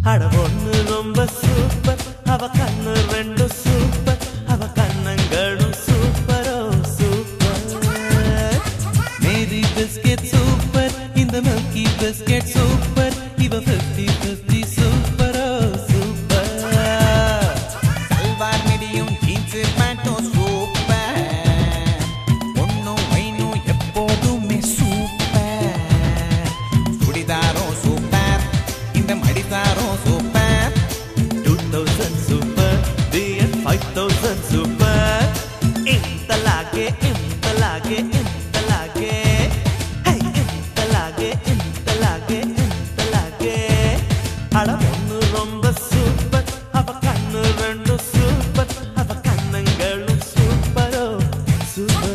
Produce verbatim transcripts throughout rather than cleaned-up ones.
அட ஒண்ணு ரொம்ப சூப்பர், அவ கண்ணு ரெண்டு சூப்பர், அவ கண்ணங்களும் சூப்பரோ சூப்பர். மேரி பிஸ்கெட் சூப்பர், இந்த மில்கி பிஸ்கெட் சூப்பர், இவ பிப்டி பிப்டி சூப்பரோ சூப்பர். சல்வார் மிடியும் ஜீன்ஸ் பேண்ட்டும் சூப்பர், ஒன்னும் வைனும் எப்போதுமே சூப்பர். சுடிதாரும் சூப்பர், இந்த மடிதாரும் சூப்பர். டூ தௌசண்ட் சூப்பர், பிஎன் ஃபைவ் தௌசண்ட் சூப்பர். ఇంతలాగే ఇంతలాగే ఇంతలాగే హై ఇంతలాగే ఇంతలాగే ఇంతలాగే అడ ஒண்ணு ரொம்ப சூப்பர், அவ கண்ணு ரெண்டு சூப்பர், அவ கண்ணங்களும் சூப்பரோ சூப்பர்.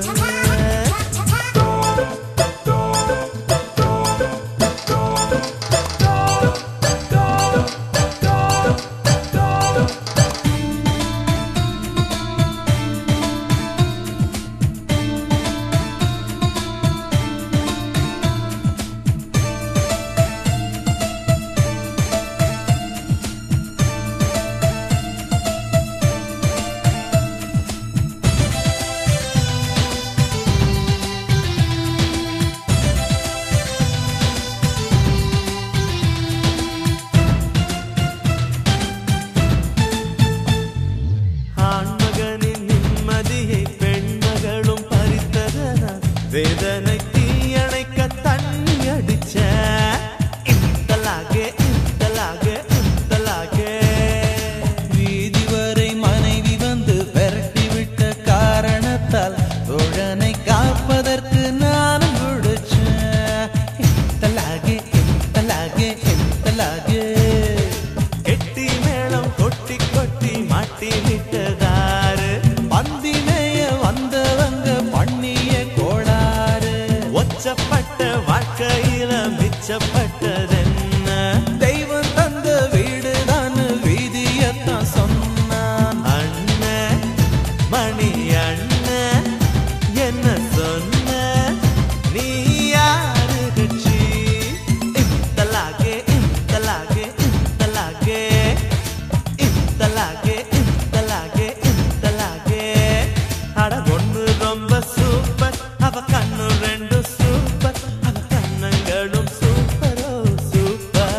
ஆண்மகனின் நிம்மதியை பெண்மகளும் பறித்ததனால் வேதனை தீயணைக்க தண்ணி அடிச்ச. இந்தலாகே இந்தலாகே இந்தலாகே வீதி வரை மனைவி வந்து விரட்டி விட்ட காரணத்தால் தோழனை காப்பதற்கு நானும் விடுச்சேன். இந்தலாகே இந்தலாகே இந்தலாகே கெட்டி மேளம் கொட்டி கொட்டி மாட்டி விட்டதாரு, பந்தி மேய வந்தவங்க பண்ணிய கோளாறு. ஒச்சப்பட்ட வாழ்க்கையில மிச்சப்பட்டதென்ன? தெய்வம் தந்த வீடுதான் வீதியத்தான் சொன்னான். அண்ணன் மணி அண்ணன் என்ன சொன்ன, நீ யாரு கட்சி? இந்தலாகே இந்தலாகே இந்தலாகே இந்தலாகே இந்தலாகே இந்தலாகே அட ஒண்ணு ரொம்ப சூப்பர், அவ கண்ணு ரெண்டு சூப்பர், அவ கண்ணங்களும் சூப்பரோ சூப்பர்.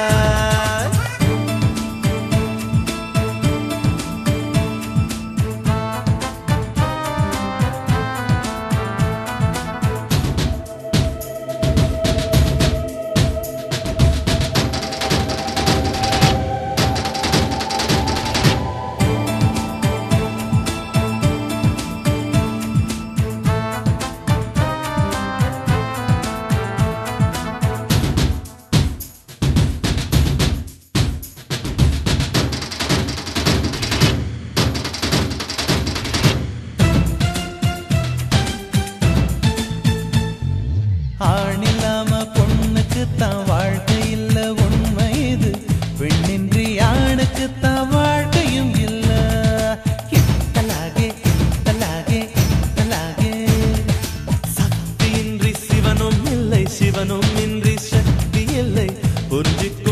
ஆணில்லாம பொண்ணுக்கு தான் வாழ்க்கை இல்ல, உண்மை இது. பெண்ணின்றி ஆணுக்கு தான் வாழ்க்கையும் இல்ல. இந்தலாகே இந்தலாகே இந்தலாகே சக்தியின்றி சிவனும் இல்லை, சிவனும் இன்றி சக்தி இல்லை. புரிஞ்சு